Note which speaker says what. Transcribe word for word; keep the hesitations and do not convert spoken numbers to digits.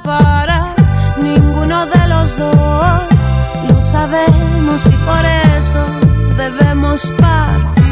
Speaker 1: para ninguno de los dos. Lo sabemos y por eso debemos partir.